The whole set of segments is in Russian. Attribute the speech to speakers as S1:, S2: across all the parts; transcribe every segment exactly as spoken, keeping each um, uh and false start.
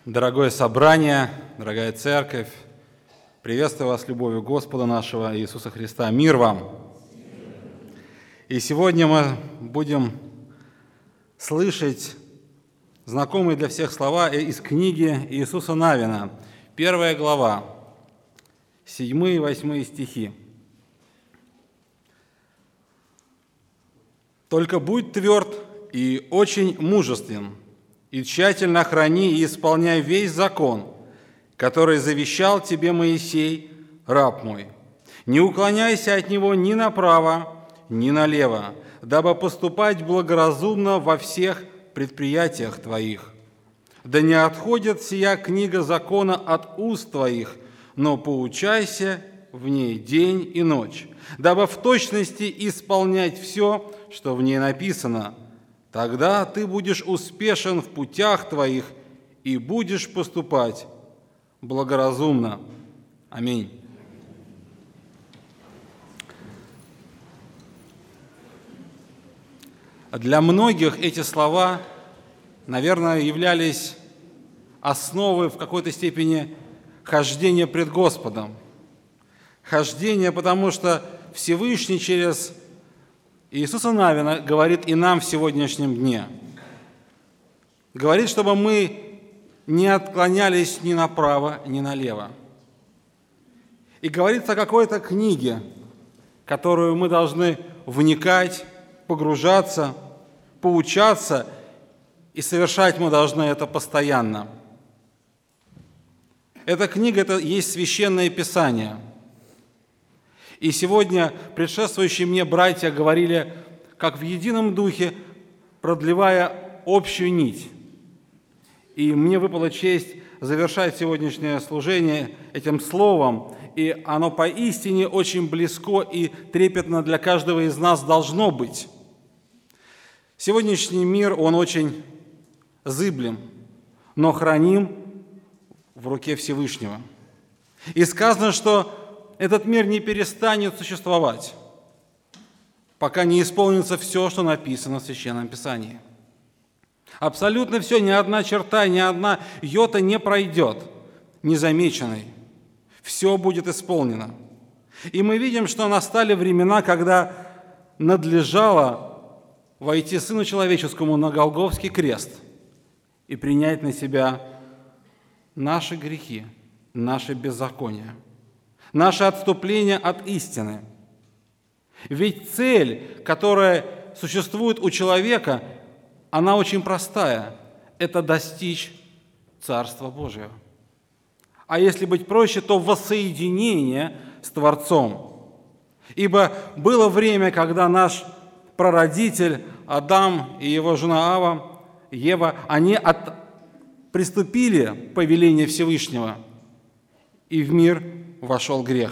S1: Дорогое собрание, дорогая церковь, приветствую вас любовью Господа нашего Иисуса Христа. Мир вам! И сегодня мы будем слышать знакомые для всех слова из книги Иисуса Навина, первая глава, седьмые и восьмые стихи. «Только будь тверд и очень мужествен, и тщательно храни и исполняй весь закон, который завещал тебе Моисей, раб мой. Не уклоняйся от него ни направо, ни налево, дабы поступать благоразумно во всех предприятиях твоих. Да не отходит сия книга закона от уст твоих, но поучайся в ней день и ночь, дабы в точности исполнять все, что в ней написано. Тогда ты будешь успешен в путях твоих и будешь поступать благоразумно. Аминь». Для многих эти слова, наверное, являлись основой в какой-то степени хождения пред Господом. Хождение, потому что Всевышний через Иисуса Навина говорит и нам в сегодняшнем дне. Говорит, чтобы мы не отклонялись ни направо, ни налево. И говорится о какой-то книге, которую мы должны вникать, погружаться, поучаться, и совершать мы должны это постоянно. Эта книга – это есть Священное Писание. И сегодня предшествующие мне братья говорили, как в едином духе, продлевая общую нить. И мне выпала честь завершать сегодняшнее служение этим словом, и оно поистине очень близко и трепетно для каждого из нас должно быть. Сегодняшний мир, он очень зыблем, но храним в руке Всевышнего. И сказано, что этот мир не перестанет существовать, пока не исполнится все, что написано в Священном Писании. Абсолютно все, ни одна черта, ни одна йота не пройдет незамеченной. Все будет исполнено. И мы видим, что настали времена, когда надлежало войти Сыну Человеческому на Голгофский крест и принять на себя наши грехи, наши беззакония, наше отступление от истины. Ведь цель, которая существует у человека, она очень простая – это достичь Царства Божьего. А если быть проще, то воссоединение с Творцом. Ибо было время, когда наш прародитель Адам и его жена Ава, Ева, они от... приступили по велению Всевышнего, и в мир вошел грех.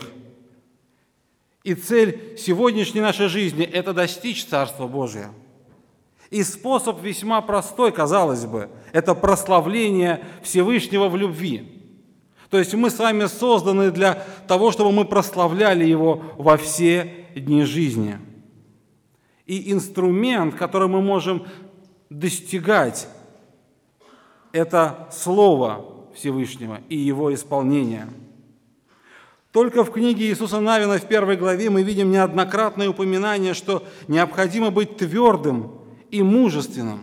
S1: И цель сегодняшней нашей жизни – это достичь Царства Божия. И способ весьма простой, казалось бы, это прославление Всевышнего в любви. То есть мы с вами созданы для того, чтобы мы прославляли Его во все дни жизни. И инструмент, который мы можем достигать, это Слово Всевышнего и Его исполнение. Только в книге Иисуса Навина в первой главе мы видим неоднократное упоминание, что необходимо быть твердым и мужественным.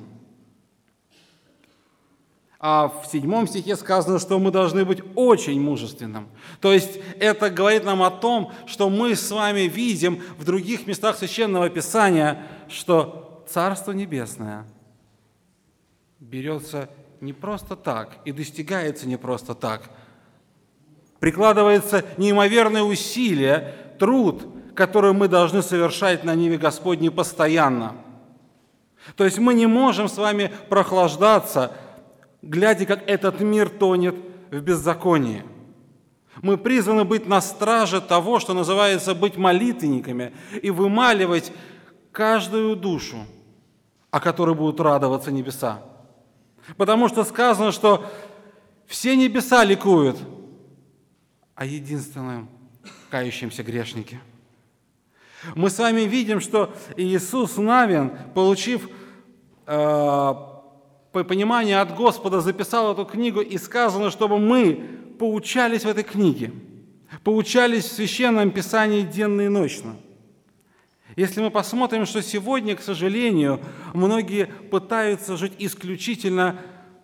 S1: А в седьмом стихе сказано, что мы должны быть очень мужественным. То есть это говорит нам о том, что мы с вами видим в других местах Священного Писания, что Царство Небесное берется не просто так и достигается не просто так. Прикладывается неимоверное усилие, труд, который мы должны совершать на ниве Господней постоянно. То есть мы не можем с вами прохлаждаться, глядя, как этот мир тонет в беззаконии. Мы призваны быть на страже того, что называется быть молитвенниками, и вымаливать каждую душу, о которой будут радоваться небеса. Потому что сказано, что все небеса ликуют о единственном кающемся грешнике. Мы с вами видим, что Иисус Навин, получив э, по пониманию от Господа записал эту книгу, и сказано, чтобы мы поучались в этой книге, поучались в Священном Писании денно и ночно. Если мы посмотрим, что сегодня, к сожалению, многие пытаются жить исключительно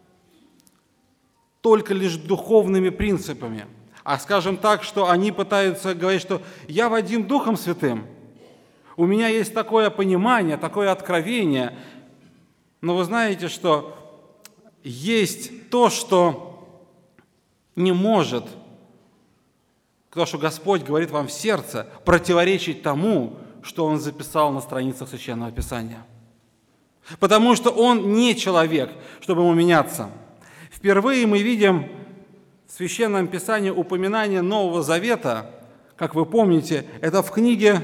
S1: только лишь духовными принципами, а скажем так, что они пытаются говорить, что «я водим Духом Святым», у меня есть такое понимание, такое откровение, но вы знаете, что есть то, что не может, то, что Господь говорит вам в сердце, противоречить тому, что Он записал на страницах Священного Писания. Потому что Он не человек, чтобы ему меняться. Впервые мы видим в Священном Писании упоминание Нового Завета, как вы помните, это в книге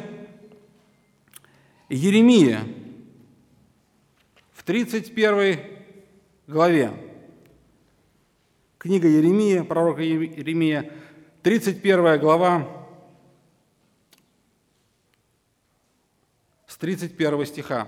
S1: Иеремии, в тридцать первой главе. Книга Иеремии, пророка Иеремия, тридцать первая глава, с тридцать первого стиха.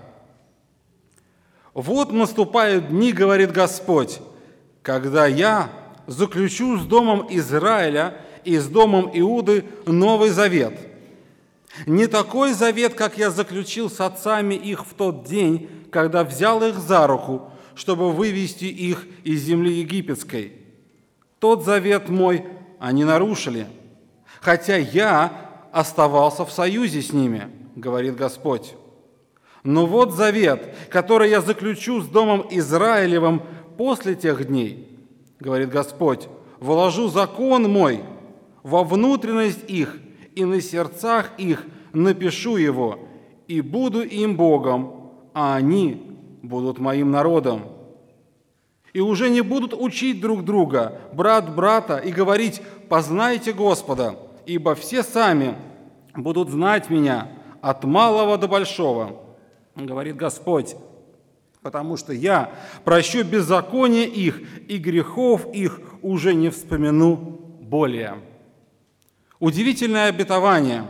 S1: «Вот наступают дни, говорит Господь, когда я заключу с домом Израиля и с домом Иуды новый завет. Не такой завет, как я заключил с отцами их в тот день, когда взял их за руку, чтобы вывести их из земли египетской. Тот завет мой они нарушили, хотя я оставался в союзе с ними, говорит Господь. Но вот завет, который я заключу с домом Израилевым после тех дней, говорит Господь, вложу закон мой во внутренность их, и на сердцах их напишу его, и буду им Богом, а они будут моим народом. И уже не будут учить друг друга, брат брата, и говорить: познайте Господа, ибо все сами будут знать меня от малого до большого, говорит Господь, потому что я прощу беззаконие их, и грехов их уже не вспомяну более». Удивительное обетование.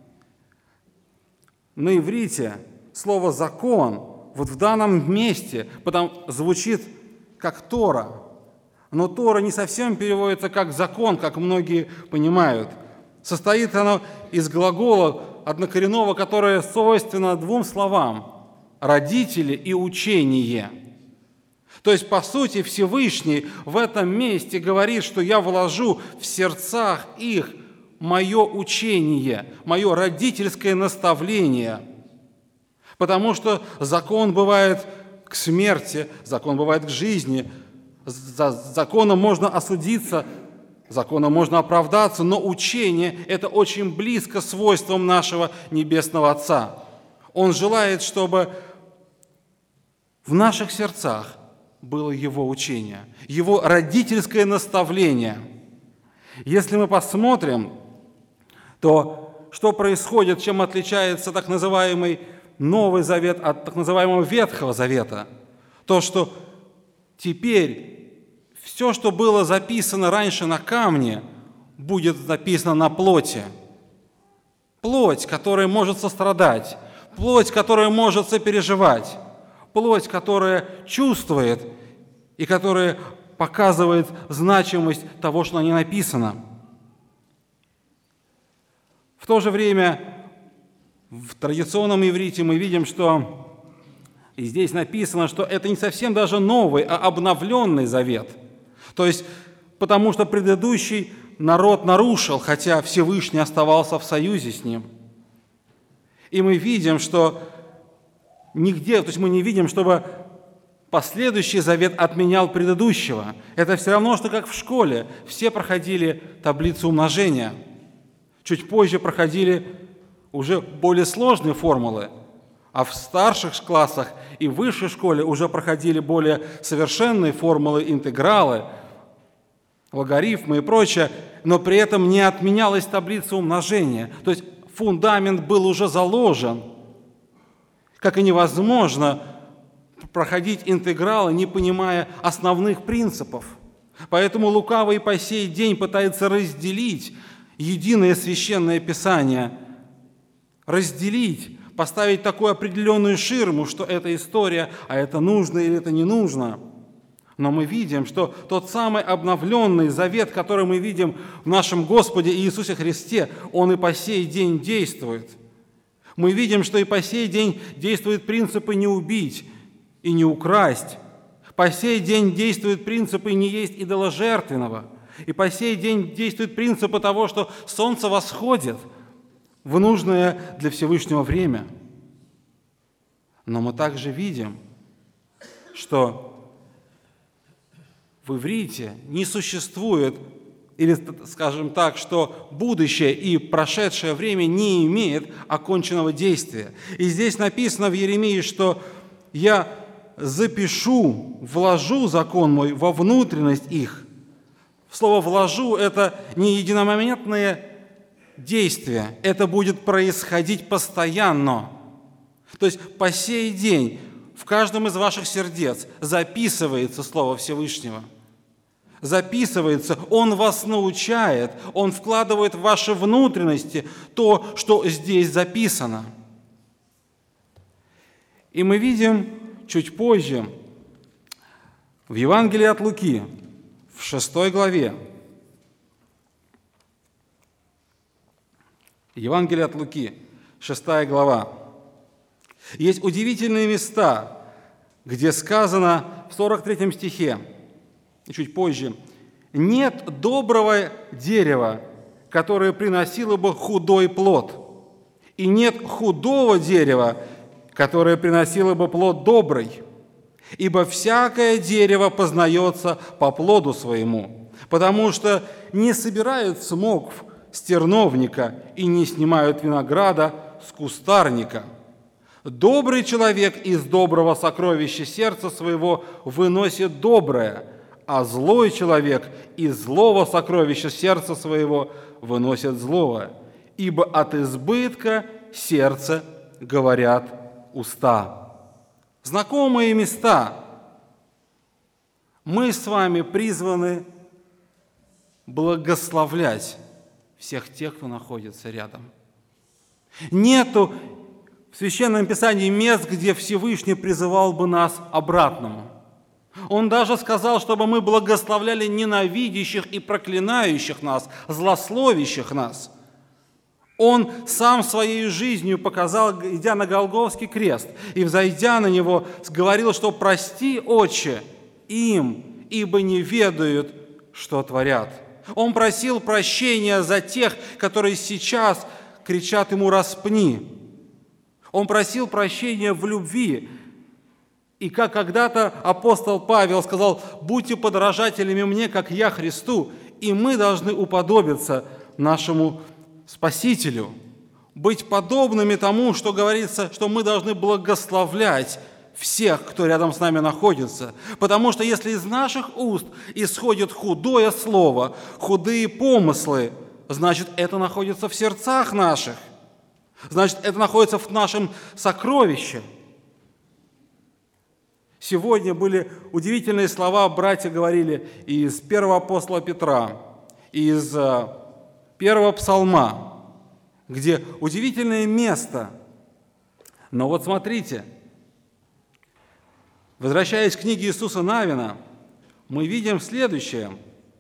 S1: На иврите слово «закон» вот в данном месте потом звучит как Тора. Но Тора не совсем переводится как «закон», как многие понимают. Состоит оно из глагола однокоренного, которое свойственно двум словам – «родители» и «учение». То есть, по сути, Всевышний в этом месте говорит, что я вложу в сердцах их мое учение, мое родительское наставление. Потому что закон бывает к смерти, закон бывает к жизни, за законом можно осудиться, законом можно оправдаться, но учение – это очень близко свойствам нашего Небесного Отца. Он желает, чтобы в наших сердцах было Его учение, Его родительское наставление. Если мы посмотрим, то что происходит, чем отличается так называемый Новый Завет от так называемого Ветхого Завета? То, что теперь все, что было записано раньше на камне, будет записано на плоти. Плоть, которая может сострадать, плоть, которая может сопереживать, плоть, которая чувствует и которая показывает значимость того, что на ней написано. В то же время в традиционном иврите мы видим, что и здесь написано, что это не совсем даже новый, а обновленный завет. То есть, потому что предыдущий народ нарушил, хотя Всевышний оставался в союзе с ним. И мы видим, что нигде, то есть мы не видим, чтобы последующий завет отменял предыдущего. Это все равно, что как в школе. Все проходили таблицу умножения. Чуть позже проходили уже более сложные формулы, а в старших классах и высшей школе уже проходили более совершенные формулы, интегралы, логарифмы и прочее, но при этом не отменялась таблица умножения. То есть фундамент был уже заложен, как и невозможно проходить интегралы, не понимая основных принципов. Поэтому лукавый и по сей день пытается разделить единое священное писание, разделить, поставить такую определенную ширму, что это история, а это нужно или это не нужно. Но мы видим, что тот самый обновленный завет, который мы видим в нашем Господе Иисусе Христе, он и по сей день действует. Мы видим, что и по сей день действуют принципы «не убить» и «не украсть». По сей день действуют принципы «не есть идоложертвенного». И по сей день действуют принципы того, что солнце восходит в нужное для Всевышнего время. Но мы также видим, что в иврите не существует, или, скажем так, что будущее и прошедшее время не имеет оконченного действия. И здесь написано в Иеремии, что «я запишу, вложу закон мой во внутренность их». Слово «вложу» – это не единомоментное действие, это будет происходить постоянно. То есть по сей день в каждом из ваших сердец записывается Слово Всевышнего. Записывается, Он вас научает, Он вкладывает в ваши внутренности то, что здесь записано. И мы видим чуть позже в Евангелии от Луки, в шестой главе, Евангелие от Луки, шестая глава, есть удивительные места, где сказано в сорок третьем стихе, и чуть позже, «Нет доброго дерева, которое приносило бы худой плод, и нет худого дерева, которое приносило бы плод добрый, ибо всякое дерево познается по плоду своему, потому что не собирают смокв с терновника и не снимают винограда с кустарника. Добрый человек из доброго сокровища сердца своего выносит доброе, а злой человек из злого сокровища сердца своего выносит злое, ибо от избытка сердца говорят уста». Знакомые места. Мы с вами призваны благословлять всех тех, кто находится рядом. Нету в Священном Писании мест, где Всевышний призывал бы нас обратному. Он даже сказал, чтобы мы благословляли ненавидящих и проклинающих нас, злословящих нас. Он сам своей жизнью показал, идя на Голгофский крест, и, взойдя на него, говорил, что «прости, Отче, им, ибо не ведают, что творят». Он просил прощения за тех, которые сейчас кричат ему «распни». Он просил прощения в любви. И как когда-то апостол Павел сказал: «Будьте подражателями мне, как я Христу», и мы должны уподобиться нашему Спасителю, быть подобными тому, что говорится, что мы должны благословлять всех, кто рядом с нами находится. Потому что если из наших уст исходит худое слово, худые помыслы, значит, это находится в сердцах наших, значит, это находится в нашем сокровище. Сегодня были удивительные слова, братья говорили из первого апостола Петра, из первого псалма, где удивительное место. Но вот смотрите, возвращаясь к книге Иисуса Навина, мы видим следующее.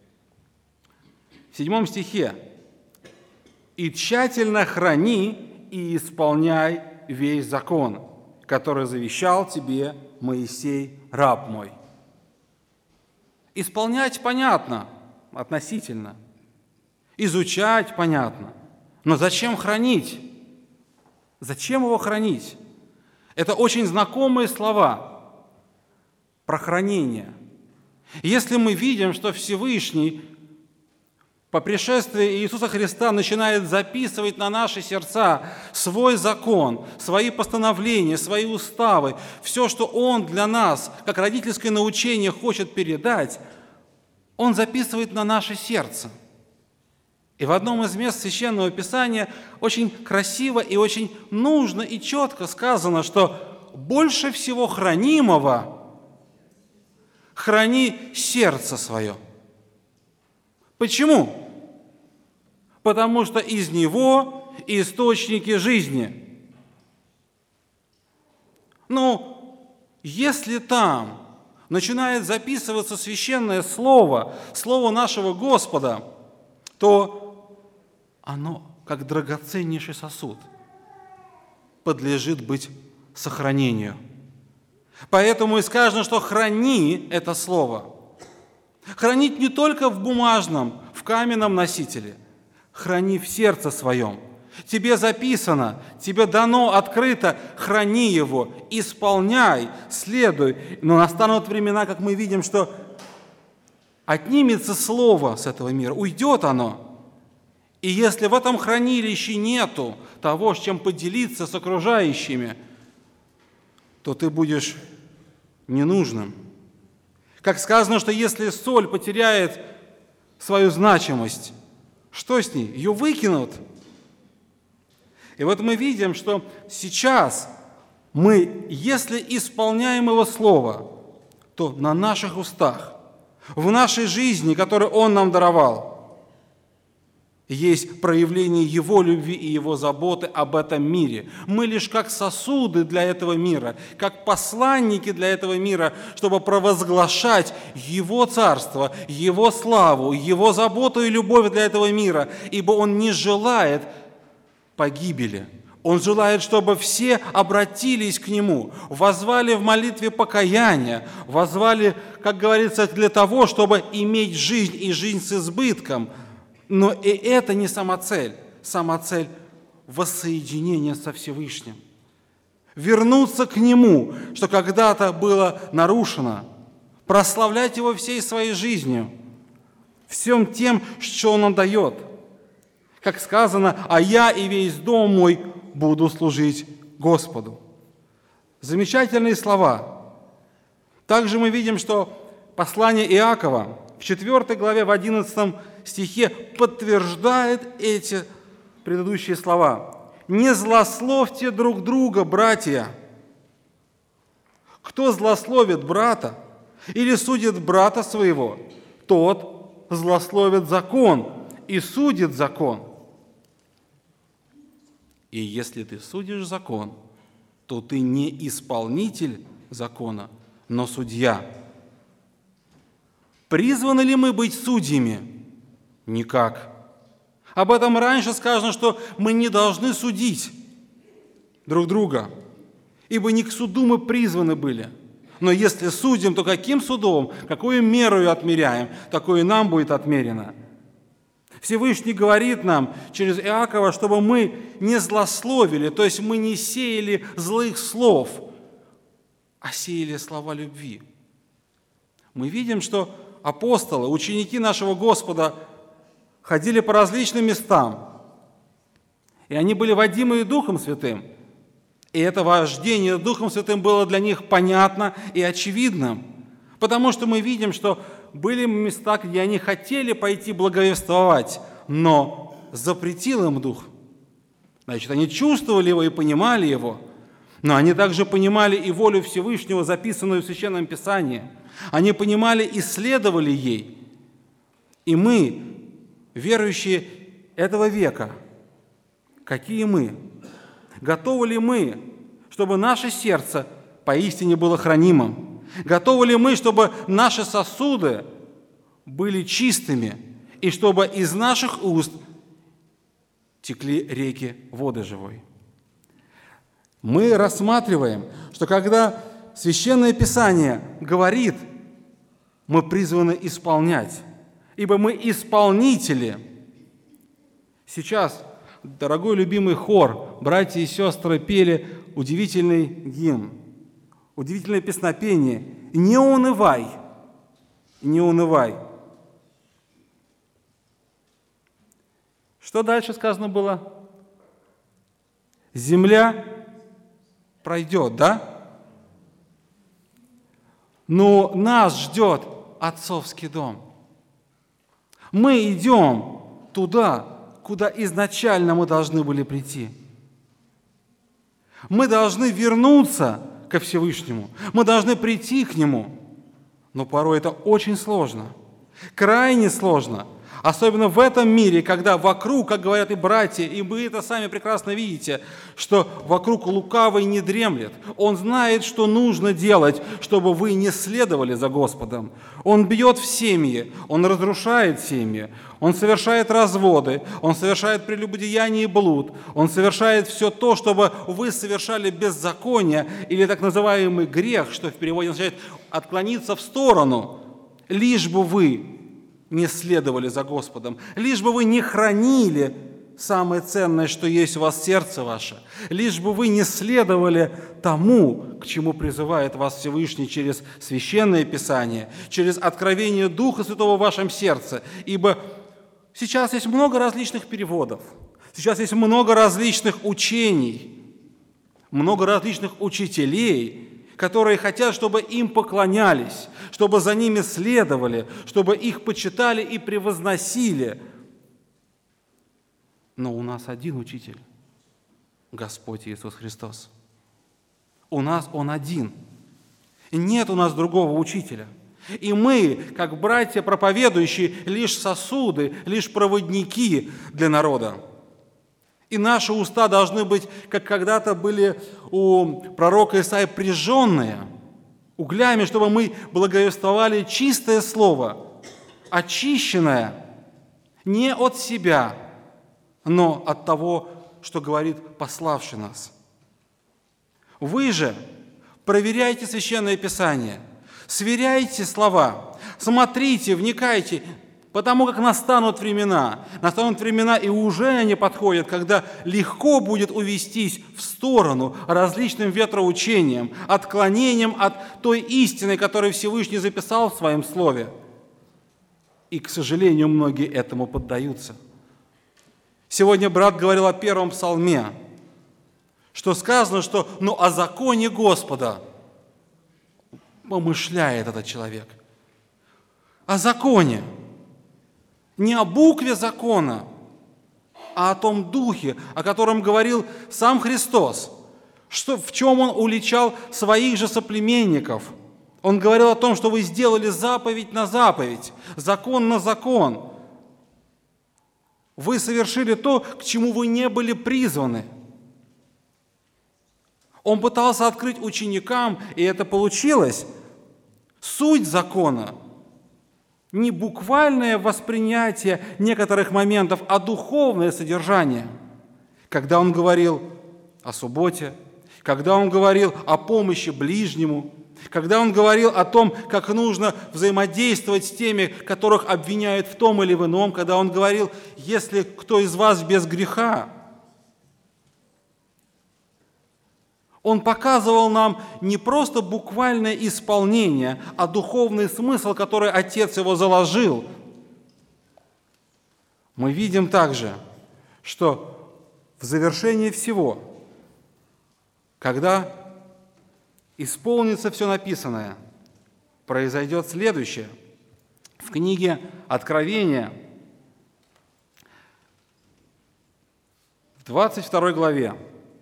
S1: В седьмом стихе: «И тщательно храни и исполняй весь закон, который завещал тебе Моисей, раб мой». Исполнять понятно, относительно. Изучать понятно. Но зачем хранить? Зачем его хранить? Это очень знакомые слова про хранение. Если мы видим, что Всевышний по пришествии Иисуса Христа начинает записывать на наши сердца свой закон, свои постановления, свои уставы, все, что Он для нас, как родительское научение, хочет передать, Он записывает на наше сердце. И в одном из мест Священного Писания очень красиво и очень нужно и четко сказано, что больше всего хранимого храни сердце свое. Почему? Потому что из него источники жизни. Ну, если там начинает записываться священное Слово, Слово нашего Господа, то оно, как драгоценнейший сосуд, подлежит быть сохранению. Поэтому и сказано, что храни это Слово. Хранить не только в бумажном, в каменном носителе, храни в сердце своем. Тебе записано, тебе дано открыто, храни его, исполняй, следуй. Но настанут времена, как мы видим, что отнимется слово с этого мира, уйдет оно. И если в этом хранилище нету того, с чем поделиться с окружающими, то ты будешь ненужным. Как сказано, что если соль потеряет свою значимость, что с ней? Ее выкинут. И вот мы видим, что сейчас мы, если исполняем Его Слово, то на наших устах, в нашей жизни, которую Он нам даровал, есть проявление Его любви и Его заботы об этом мире. Мы лишь как сосуды для этого мира, как посланники для этого мира, чтобы провозглашать Его царство, Его славу, Его заботу и любовь для этого мира, ибо Он не желает погибели. Он желает, чтобы все обратились к Нему, воззвали в молитве покаяния, воззвали, как говорится, для того, чтобы иметь жизнь и жизнь с избытком. Но и это не самоцель. Самоцель – воссоединение со Всевышним. Вернуться к Нему, что когда-то было нарушено, прославлять Его всей своей жизнью, всем тем, что Он нам дает. Как сказано, «А я и весь дом мой буду служить Господу». Замечательные слова. Также мы видим, что послание Иакова в четвёртой главе, в одиннадцатом стихе подтверждает эти предыдущие слова. «Не злословьте друг друга, братья. Кто злословит брата или судит брата своего, тот злословит закон и судит закон. И если ты судишь закон, то ты не исполнитель закона, но судья. Призваны ли мы быть судьями? Никак. Об этом раньше сказано, что мы не должны судить друг друга, ибо не к суду мы призваны были. Но если судим, то каким судом, какую меру отмеряем, такое и нам будет отмерено. Всевышний говорит нам через Иакова, чтобы мы не злословили, то есть мы не сеяли злых слов, а сеяли слова любви. Мы видим, что апостолы, ученики нашего Господа, ходили по различным местам, и они были водимы Духом Святым. И это вождение Духом Святым было для них понятно и очевидным, потому что мы видим, что были места, где они хотели пойти благовествовать, но запретил им Дух. Значит, они чувствовали Его и понимали Его, но они также понимали и волю Всевышнего, записанную в Священном Писании. Они понимали и следовали ей. И мы, верующие этого века, какие мы? Готовы ли мы, чтобы наше сердце поистине было хранимым? Готовы ли мы, чтобы наши сосуды были чистыми, и чтобы из наших уст текли реки воды живой? Мы рассматриваем, что когда Священное Писание говорит, мы призваны исполнять, ибо мы исполнители. Сейчас, дорогой любимый хор, братья и сестры пели удивительный гимн, удивительное песнопение. «Не унывай, не унывай». Что дальше сказано было? Земля пройдет, да? Но нас ждет отцовский дом. Мы идем туда, куда изначально мы должны были прийти. Мы должны вернуться ко Всевышнему. Мы должны прийти к Нему. Но порой это очень сложно, крайне сложно. Особенно в этом мире, когда вокруг, как говорят и братья, и вы это сами прекрасно видите, что вокруг лукавый не дремлет. Он знает, что нужно делать, чтобы вы не следовали за Господом. Он бьет в семьи, он разрушает семьи, он совершает разводы, он совершает прелюбодеяние и блуд, он совершает все то, чтобы вы совершали беззаконие или так называемый грех, что в переводе означает отклониться в сторону, лишь бы вы не следовали за Господом, лишь бы вы не хранили самое ценное, что есть у вас в сердце ваше, лишь бы вы не следовали тому, к чему призывает вас Всевышний через Священное Писание, через откровение Духа Святого в вашем сердце. Ибо сейчас есть много различных переводов, сейчас есть много различных учений, много различных учителей, которые хотят, чтобы им поклонялись, чтобы за ними следовали, чтобы их почитали и превозносили. Но у нас один учитель – Господь Иисус Христос. У нас Он один. Нет у нас другого учителя. И мы, как братья проповедующие, лишь сосуды, лишь проводники для народа. И наши уста должны быть, как когда-то были у пророка Исаии, прижженные углями, чтобы мы благовествовали чистое слово, очищенное не от себя, но от того, что говорит пославший нас. Вы же проверяйте Священное Писание, сверяйте слова, смотрите, вникайте, потому как настанут времена, настанут времена, и уже они подходят, когда легко будет увестись в сторону различным ветроучениям, отклонением от той истины, которую Всевышний записал в Своем Слове. И, к сожалению, многие этому поддаются. Сегодня брат говорил о первом псалме, что сказано, что «ну о законе Господа помышляет этот человек». О законе. Не о букве закона, а о том духе, о котором говорил сам Христос, что, в чем Он уличал своих же соплеменников. Он говорил о том, что вы сделали заповедь на заповедь, закон на закон. Вы совершили то, к чему вы не были призваны. Он пытался открыть ученикам, и это получилось, суть закона. Не буквальное воспринятие некоторых моментов, а духовное содержание. Когда он говорил о субботе, когда он говорил о помощи ближнему, когда он говорил о том, как нужно взаимодействовать с теми, которых обвиняют в том или в ином, когда он говорил, если кто из вас без греха. Он показывал нам не просто буквальное исполнение, а духовный смысл, который Отец его заложил. Мы видим также, что в завершении всего, когда исполнится все написанное, произойдет следующее. В книге Откровения, в двадцать второй главе,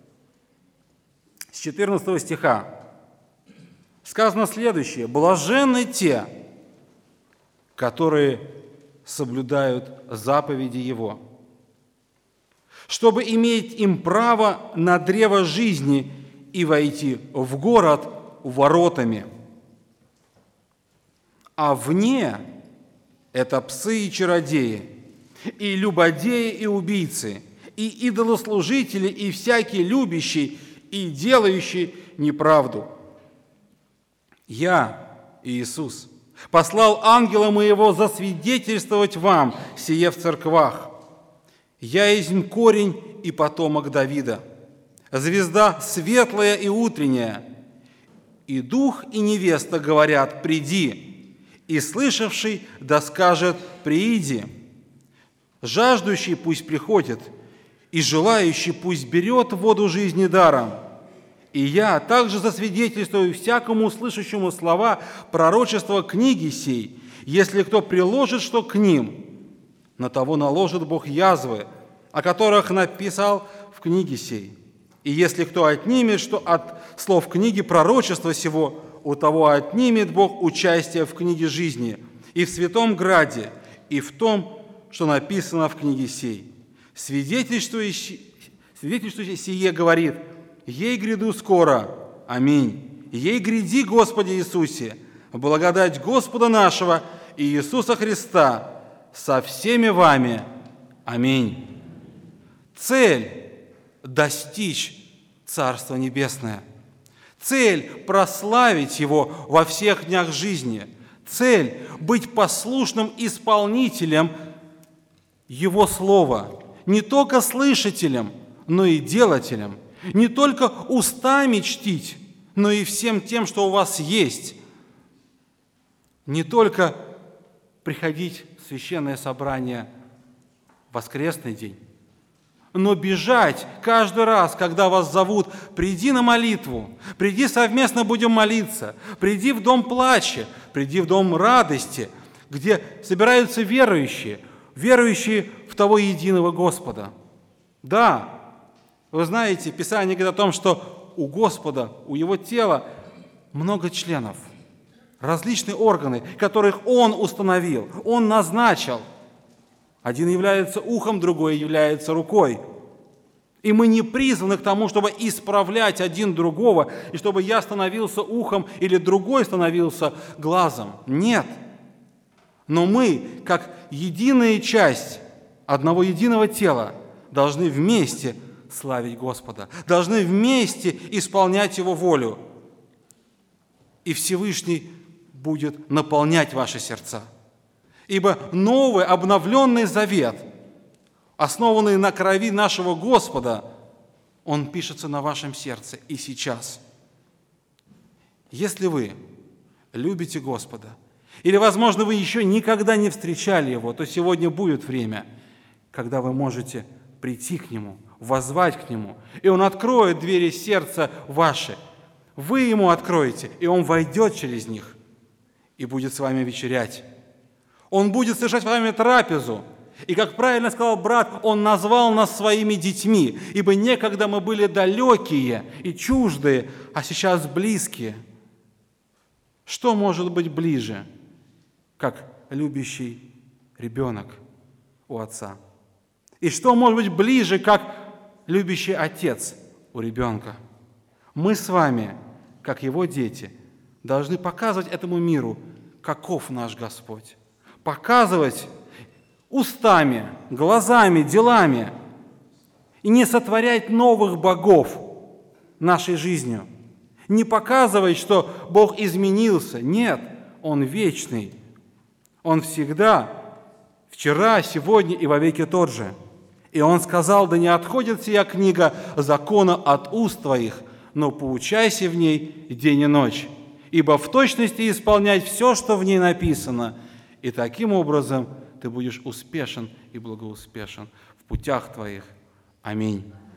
S1: с четырнадцатого стиха сказано следующее. «Блаженны те, которые соблюдают заповеди Его, чтобы иметь им право на древо жизни и войти в город воротами. А вне – это псы и чародеи, и любодеи и убийцы, и идолослужители, и всякий любящий, и делающий неправду. Я, Иисус, послал ангела моего засвидетельствовать вам сие в церквах. Я есть корень и потомок Давида, звезда светлая и утренняя. И дух, и невеста говорят: приди, и слышавший да скажет: прииди. Жаждущий пусть приходит, и желающий пусть берет воду жизни даром. И я также засвидетельствую всякому слышащему слова пророчества книги сей. Если кто приложит что к ним, на того наложит Бог язвы, о которых написал в книге сей. И если кто отнимет что от слов книги пророчества сего, у того отнимет Бог участие в книге жизни, и в святом граде, и в том, что написано в книге сей. Свидетельствующий, свидетельствующий сие говорит: «Ей гряду скоро, аминь, ей гряди, Господи Иисусе, благодать Господа нашего и Иисуса Христа со всеми вами, аминь». Цель – достичь Царства Небесное. Цель – прославить Его во всех днях жизни. Цель – быть послушным исполнителем Его Слова, не только слышателем, но и делателем, не только устами чтить, но и всем тем, что у вас есть. Не только приходить в священное собрание в воскресный день, но бежать каждый раз, когда вас зовут: приди на молитву, приди, совместно будем молиться, приди в дом плача, приди в дом радости, где собираются верующие, верующие в того единого Господа. Да, вы знаете, Писание говорит о том, что у Господа, у Его тела много членов, различные органы, которых Он установил, Он назначил. Один является ухом, другой является рукой. И мы не призваны к тому, чтобы исправлять один другого, и чтобы я становился ухом или другой становился глазом. Нет. Но мы, как единая часть одного единого тела, должны вместе славить Господа, должны вместе исполнять Его волю. И Всевышний будет наполнять ваши сердца. Ибо новый, обновленный завет, основанный на крови нашего Господа, он пишется на вашем сердце и сейчас. Если вы любите Господа, или, возможно, вы еще никогда не встречали Его, то сегодня будет время, когда вы можете прийти к Нему, воззвать к Нему, и Он откроет двери сердца ваши. Вы Ему откроете, и Он войдет через них и будет с вами вечерять. Он будет совершать с вами трапезу. И, как правильно сказал брат, Он назвал нас своими детьми, ибо некогда мы были далекие и чуждые, а сейчас близкие. Что может быть ближе, как любящий ребенок у отца? И что может быть ближе, как любящий отец у ребенка? Мы с вами, как Его дети, должны показывать этому миру, каков наш Господь. Показывать устами, глазами, делами и не сотворять новых богов нашей жизнью. Не показывать, что Бог изменился. Нет, Он вечный. Он всегда, вчера, сегодня и вовеки тот же. И Он сказал: да не отходит сия книга закона от уст твоих, но поучайся в ней день и ночь, ибо в точности исполнять все, что в ней написано, и таким образом ты будешь успешен и благоуспешен в путях твоих. Аминь.